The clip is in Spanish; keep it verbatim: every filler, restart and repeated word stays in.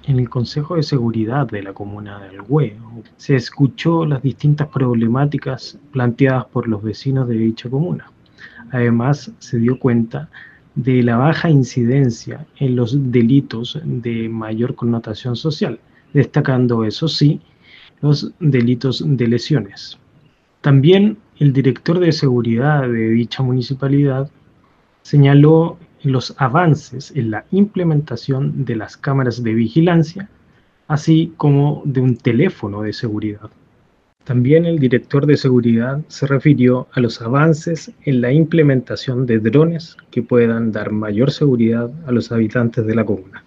En el Consejo de Seguridad de la Comuna de Alhué se escuchó las distintas problemáticas planteadas por los vecinos de dicha comuna. Además, se dio cuenta de la baja incidencia en los delitos de mayor connotación social, destacando, eso sí, los delitos de lesiones. También el director de seguridad de dicha municipalidad señaló los avances en la implementación de las cámaras de vigilancia, así como de un teléfono de seguridad. También el director de seguridad se refirió a los avances en la implementación de drones que puedan dar mayor seguridad a los habitantes de la comuna.